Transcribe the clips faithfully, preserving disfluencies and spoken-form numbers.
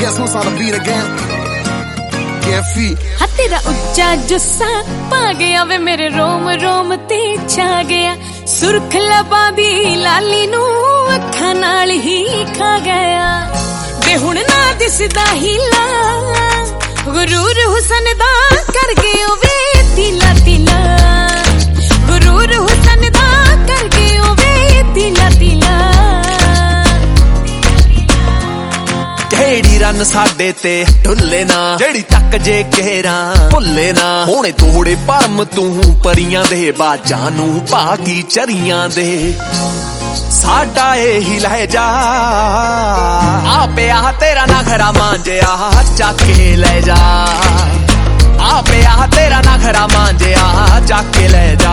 guess who's on the beat again? Yeah, feet. हाँ तेरा उच्चा जुस्सा पा गया वे मेरे रोम रोम ते छा गया सुर्ख लबां दी लाली नू अखां नाल ही खा गया वे हुण ना दिसदा हीला गुरूर हुसन दा कर गयो वे दिला दिला गुरूर हुसन दा कर गयो वे दिला दिला ढेड़ी रन साडे ते ढुले ना जेड़ी तक जे घेरा भुले ना होने तोड़े परम तू परियां दे बाजां नू भागी चरियां दे साडा एही लहजा आ पिया तेरा नखरा मांजिया चाके ले जा आ पिया तेरा नखरा मांजिया चाके ले जा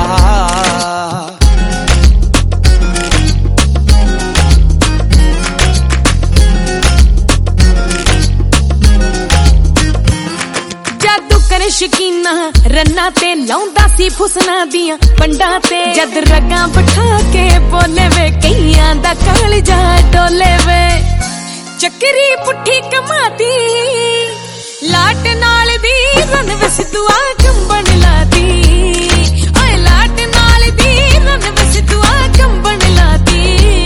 शकीना रन्ना ते लाउंदा सी फुसना दियां पंडा ते जद रगा बिठा के बोले वे कईयां दा कालजा डोले वे चक्री पुठी कमाती लाट नाल दी रन विस दुआ कंबन लाती ओए लाट नाल दी रन विस दुआ कंबन लाती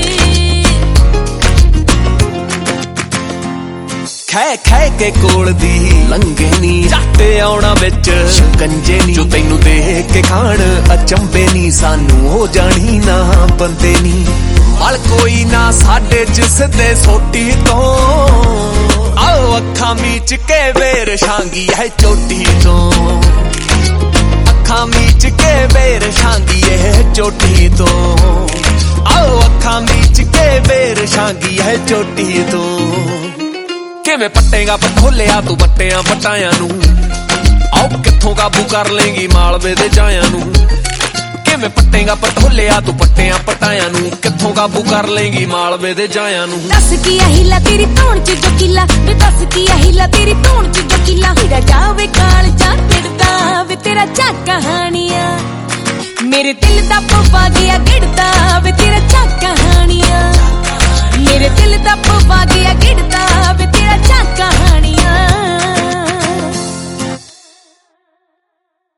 खै खै के कोल दी लंघे नी जाते आउणा विच शिकंजे नी जो तैनू देख के खाण अचंबे नी सानू हो जानी ना बंदे नी मल कोई ना साडे जिसदे सोटी तो आओ अखां मीच के वेर छांगी है चोटी तो अखां मीच के वेर छांगी है चोटी तो आओ अखां मीच के वेर छांगी है चोटी तो किवें पट्टेगा पठोलिया तू बट्टियां पटायां नू आओ कित्थों काबू कर लेंगी मालवे दे जायां नू किवें पट्टेगा पठोलिया तू बट्टियां पटायां नू कित्थों काबू कर लेंगी मालवे दे जायां नू दस की हिला तेरी धौण च जो किला वे दस की हिला तेरी धौण च जो किला हीरा जावे काल जा तिड़दा वे तेरा चा कहानियां मेरे दिल दा पवा गया गिड़दा